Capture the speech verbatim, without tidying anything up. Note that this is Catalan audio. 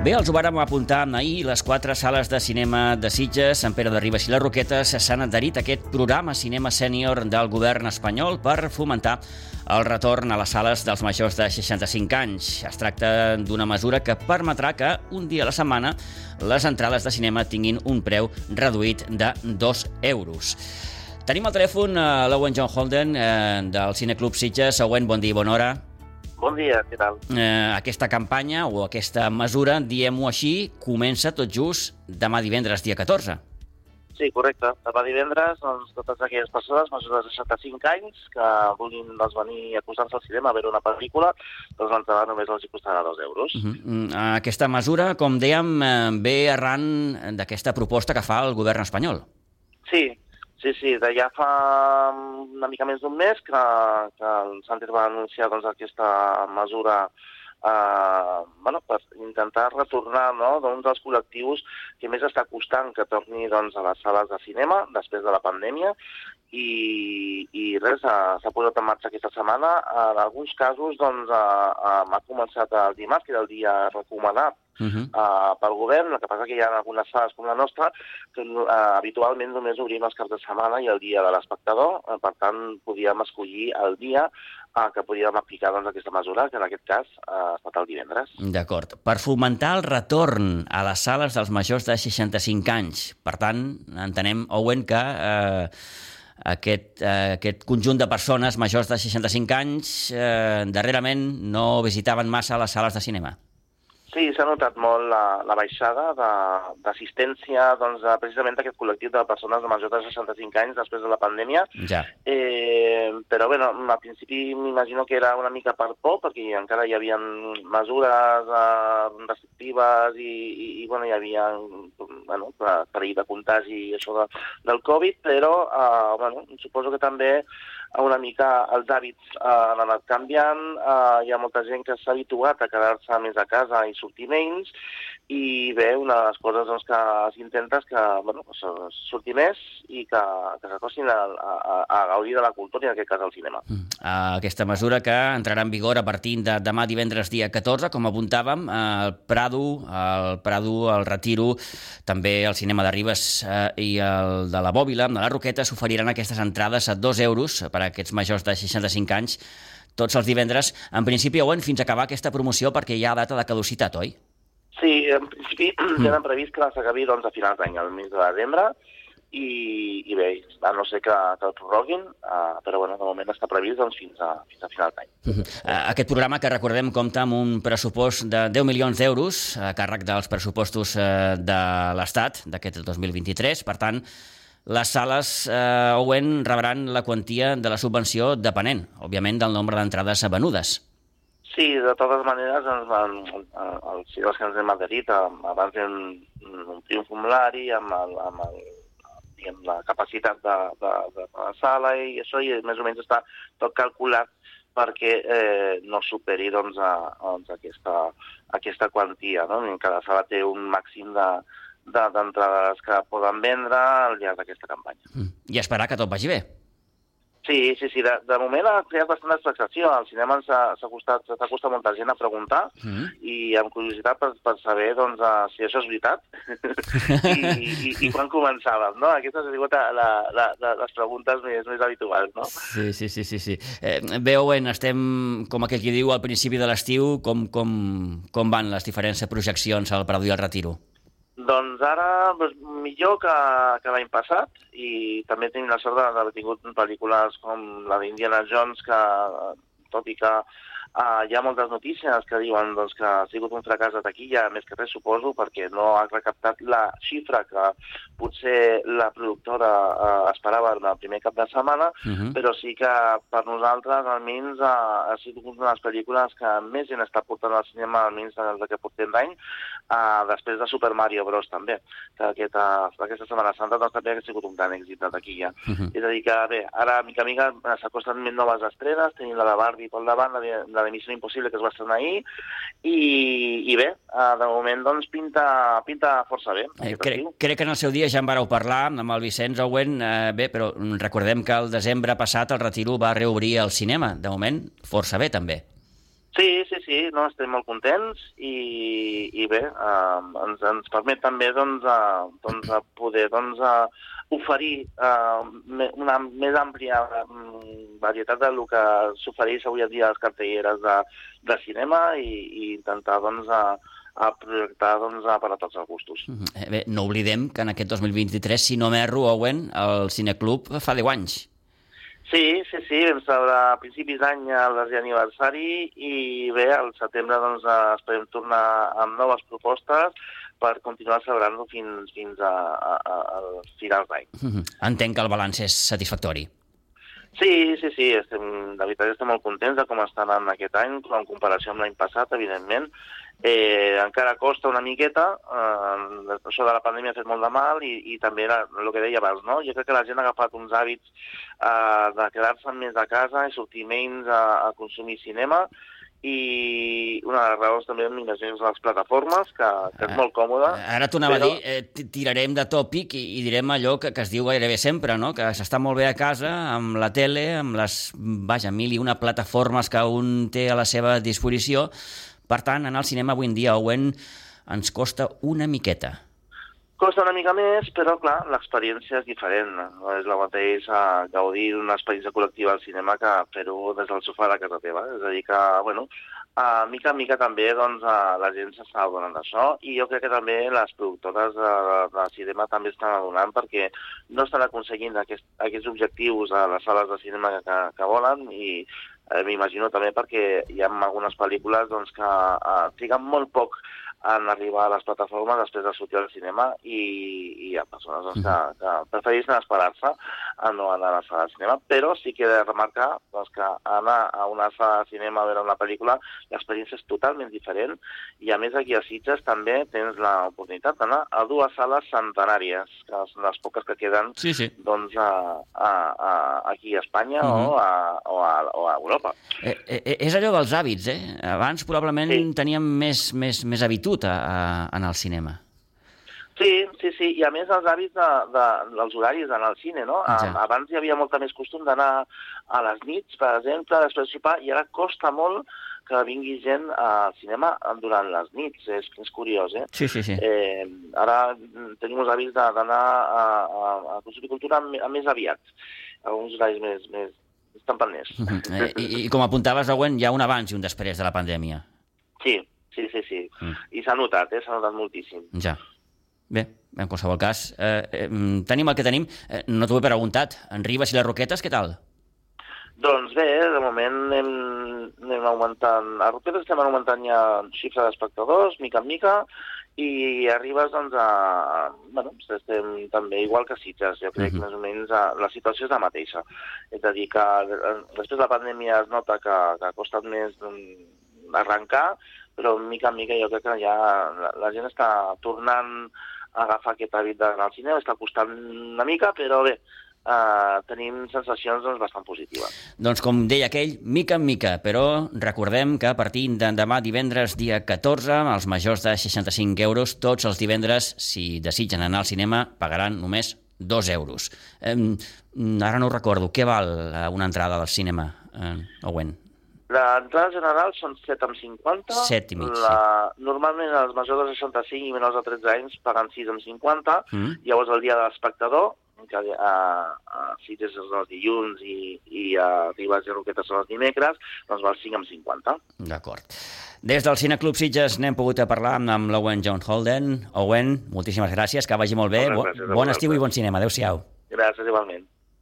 Bé, els ho vàrem apuntar ahir, les quatre sales de cinema de Sitges, Sant Pere de Ribes i les Roquetes s'han adherit a aquest programa Cinema Sènior del govern espanyol per fomentar el retorn a les sales dels majors de seixanta-cinc anys. Es tracta d'una mesura que permetrà que un dia a la setmana les entrades de cinema tinguin un preu reduït de dos euros. Tenim al telèfon l'Owen John Holden eh, del Cineclub Sitges. Owen, bon dia i bona hora. Bon dia, què tal? Eh, aquesta campanya o aquesta mesura, diguem-ho així, comença tot just demà divendres, dia catorze. Sí, correcte. Demà divendres, doncs, totes aquelles persones majors de seixanta-cinc anys que vulguin doncs, venir a acostar-se al cinema a veure una pel·lícula, doncs l'entrada només els costarà dos euros. Uh-huh. Aquesta mesura, com dèiem, ve arran d'aquesta proposta que fa el govern espanyol. Sí, sí, sí. De ja fa una mica més d'un mes que, que el Santer va anunciar doncs, aquesta mesura eh, bueno, per intentar retornar, no?, d'un dels col·lectius que més està costant que torni doncs, a les sales de cinema després de la pandèmia. I, i res, s'ha posat en marxa aquesta setmana. En alguns casos doncs, ha començat el dimarts, que era el dia recomanat Uh-huh. Uh, pel govern. El que passa que hi ha algunes sales com la nostra que uh, habitualment només obrim els caps de setmana i el dia de l'espectador, uh, per tant podíem escollir el dia uh, que podíem aplicar doncs, aquesta mesura, que en aquest cas uh, ha estat el divendres. D'acord. Per fomentar el retorn a les sales dels majors de seixanta-cinc anys, per tant, entenem, Owen, que eh, aquest, eh, aquest conjunt de persones majors de seixanta-cinc anys eh, darrerament no visitaven massa les sales de cinema. Sí, s'ha notat molt la, la baixada d'assistència doncs, precisament d'aquest col·lectiu de persones de majors de seixanta-cinc anys després de la pandèmia. Ja. Eh, però bé, no, al principi m'imagino que era una mica per por, perquè encara hi havia mesures eh, restrictives i, i, i bueno, hi havia bueno, perill de contagi i això de, del Covid, però eh, bueno, suposo que també una mica els hàbits eh, han anat canviant. Eh, hi ha molta gent que s'ha habituat a quedar-se més a casa i sortir menys, i bé, una de les coses doncs, que s'intenta és que bueno, surti més i que, que s'acostin a, a, a gaudir de la cultura i en aquest cas al cinema. Mm. Aquesta mesura que entrarà en vigor a partir de demà divendres dia catorze, com apuntàvem, el Prado, el Prado, el Retiro, també el cinema de Ribes eh, i el de la Bòbila, de la Roqueta, s'oferiran aquestes entrades a dos euros per a aquests majors de seixanta-cinc anys tots els divendres, en principi, Owen, fins a acabar aquesta promoció, perquè hi ha data de caducitat, oi? Sí, en principi mm. tenen previst que s'acabi doncs, a finals d'any, al mes de desembre, i, i bé, a no ser que, que el prorroguin, uh, però bueno, de moment està previst doncs, fins, a, fins a final d'any. Uh-huh. Uh, aquest programa, que recordem, compta amb un pressupost de deu milions d'euros, a càrrec dels pressupostos uh, de l'Estat d'aquest dos mil vint-i-tres, per tant, les sales, eh, Owen, rebran la quantia de la subvenció depenent, òbviament, del nombre d'entrades venudes. Sí, de totes maneres, els, els ciutadans que ens hem adherit, abans vam omplir un formulari amb, el, amb, el, amb la capacitat de, de, de la sala i això, i més o menys està tot calculat perquè eh, no superi doncs, a, doncs, aquesta, aquesta quantia, no? Cada sala té un màxim de d'entrades que poden vendre al llarg d'aquesta campanya. Mm. I esperar que tot vagi bé. Sí, sí, sí. De, de moment ha creat bastant expectació. Al cinema s'ha costat, s'ha costat molta gent a preguntar mm. i amb curiositat per, per saber doncs, uh, si això és veritat I, i, i quan començàvem, no? Aquestes han sigut la, la, la, les preguntes més, més habituals, no? Sí, sí, sí. sí, sí. Eh, bé, Owen, estem, com aquell qui diu, al principi de l'estiu. Com, com, com van les diferents projeccions al Prado i al Retiro? Doncs ara doncs, millor que, que l'any passat, i també tenim la sort d'haver tingut pel·lícules com la d'Indiana Jones, que tot i que Uh, hi ha moltes notícies que diuen doncs, que ha sigut un fracàs de taquilla, més que res suposo, perquè no ha recaptat la xifra que potser la productora uh, esperava en el primer cap de setmana, uh-huh. però sí que per nosaltres almenys uh, ha sigut una de les pel·lícules que més gent està portant al cinema, almenys des que portem d'any, uh, després de Super Mario Bros. També, que aquesta, aquesta Setmana Santa doncs, també ha sigut un gran èxit de taquilla. Uh-huh. És a dir que, bé, ara mica a mica s'acosten més noves estrenes, tenim la de Barbie pel davant, la de, la de Missió Impossible, que es va estrenar ahir, i, i bé, de moment doncs pinta, pinta força bé. Eh, crec, crec que en el seu dia ja en vareu parlar amb el Vicenç, Owen, eh, bé, però recordem que el desembre passat el Retiro va reobrir el cinema, de moment força bé també. Sí, sí, sí, no, estem molt contents i, i bé, eh, ens, ens permet també doncs, a, doncs, a poder doncs, a oferir eh, una més àmplia varietat del que s'ofereix avui en dia a les cartelleres de, de cinema i, i intentar doncs, a, a projectar doncs, a, per a tots els gustos. Mm-hmm. Bé, no oblidem que en aquest dos mil vint-i-tres, si no m'erro, Owen, el Cineclub fa deu anys. Sí, sí, sí, vam celebrar a principis d'any el desè aniversari i bé, al setembre doncs, esperem tornar amb noves propostes per continuar celebrant-lo fins, fins a, a, a, a finals d'any. Mm-hmm. Entenc que el balanç és satisfactori. Sí, sí, sí, estem, de veritat estem molt contents de com està anant aquest any, en comparació amb l'any passat, evidentment. Eh, encara costa una miqueta, eh, això de la pandèmia ha fet molt de mal i, i també la, el que deia abans, no? Jo crec que la gent ha agafat uns hàbits eh, de quedar-se més a casa i sortir menys a, a consumir cinema i una de les raons també m'imagino les plataformes, que, que és molt còmode. Ara t'ho anava però... a dir, eh, tirarem de tòpic i, i direm allò que, que es diu gairebé sempre, no? Que s'està molt bé a casa, amb la tele, amb les, vaja, mil i una plataformes que un té a la seva disposició. Per tant, anar al cinema avui en dia, Owen, ens costa una miqueta. Costa una mica més, però, clar, l'experiència és diferent. No és la mateix a gaudir d'una experiència col·lectiva al cinema que fer-ho des del sofà de casa teva. És a dir que, bueno, a mica en mica també doncs, la gent s'està adonant d'això i jo crec que també les productores de, de cinema també estan adonant perquè no estan aconseguint aquest, aquests objectius a les sales de cinema que, que volen i eh, m'imagino també perquè hi ha algunes pel·lícules doncs, que eh, triguen molt poc en arribar a les plataformes després de sortir al cinema i, i hi ha persones doncs, que, que prefereixen esperar-se a no anar a la sala de cinema, però sí que he de remarcar doncs, que anar a una sala de cinema a veure una pel·lícula l'experiència és totalment diferent i a més aquí a Sitges també tens l'oportunitat d'anar a dues sales centenàries, que són les poques que queden sí, sí. Doncs, a, a, a, aquí a Espanya uh-huh. o, a, o, a, o a Europa. Eh, eh, és allò dels hàbits, eh? Abans probablement sí. teníem més, més, més habitud a, a anar al cinema. Sí, sí, sí, i a més els hàbits de, de, dels horaris d'anar al cine, no? Ja. Abans hi havia molta més costum d'anar a les nits, per exemple, després de sopar, i ara costa molt que vingui gent al cinema durant les nits, és, és curiós, eh? Sí, sí, sí. Eh, ara tenim els hàbits d'anar a, a, a consumir cultura més aviat, a uns horaris més, més, més tempaners. Uh-huh. eh, i, I com apuntaves, Owen, hi ha un abans i un després de la pandèmia. Sí, sí, sí, sí. Mm. I s'ha notat, eh? S'ha notat moltíssim. Ja. Bé, en qualsevol cas, eh, eh, tenim el que tenim. Eh, no t'ho he preguntat. En Ribes i les Roquetes, què tal? Doncs bé, de moment anem, anem augmentant... A Roquetes estem augmentant ja xifra d'espectadors, mica en mica, i a Ribes, doncs, a, bueno, estem també igual que a Sitges. Jo crec que uh-huh. més o menys a, la situació és la mateixa. És a dir, que després de la pandèmia es nota que, que ha costat més arrencar, però mica en mica jo crec que ja la, la gent està tornant a agafar aquest hàbit d'anar al cinema, està costant una mica, però bé, eh, tenim sensacions doncs, bastant positives. Doncs com deia aquell, mica en mica, però recordem que a partir de demà divendres dia catorze, els majors de seixanta-cinc euros, tots els divendres, si desitgen anar al cinema, pagaran només dos euros. Eh, ara no ho recordo, què val una entrada al cinema, eh, Owen? L'entrada general són set coma cinquanta. set i mig, la... sí. Normalment els majors de seixanta-cinc i menors de tretze anys paguen sis coma cinquanta. Mm. Llavors el dia de l'espectador, que a, a Sitges són els dilluns i, i a Ribes i Roquetes són els dimecres, doncs val cinc coma cinquanta. D'acord. Des del Cineclub Sitges n'hem pogut a parlar amb l'Owen John Holden. Owen, moltíssimes gràcies, que vagi molt bé. Gràcies, bon estiu i bon cinema. Adéu-siau. Gràcies, igualment.